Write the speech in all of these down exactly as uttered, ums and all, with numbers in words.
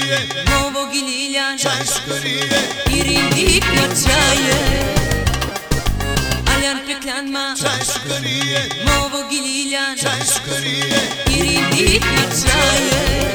Novog Ilijan, Čaškarije, Irindik na čaje, Aljan Peklanma, Čaškarije, Novog Ilijan, Čaškarije, Irindik na čaje.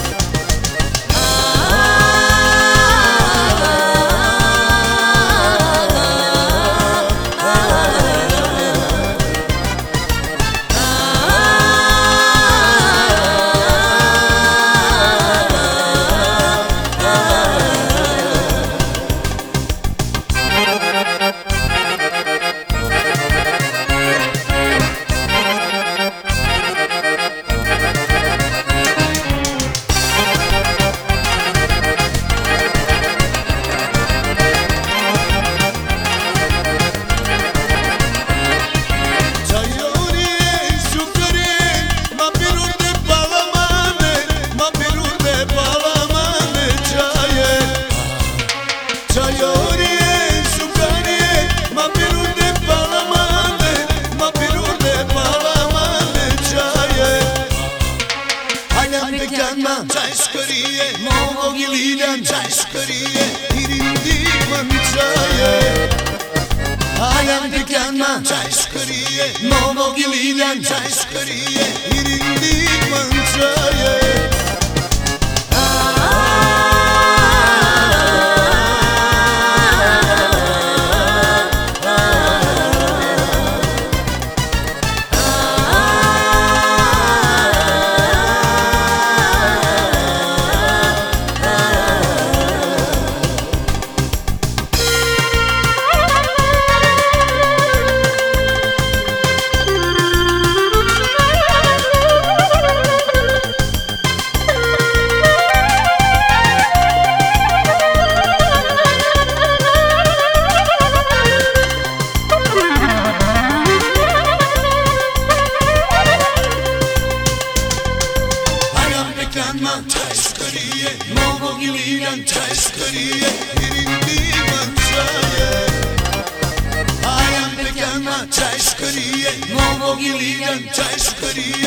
Čaškarije, Novog Ilijan, Čaškarije, Irindik na čaje. Aljan Peklanma, Čaškarije, Novog Ilijan, Čaškarije, Irindik na čaje. Čaškarije, Novog Ilijan, Čaškarije, Irindik na čaje. Aljan Peklanma, Čaškarije, Novog Ilijan, Čaškarije.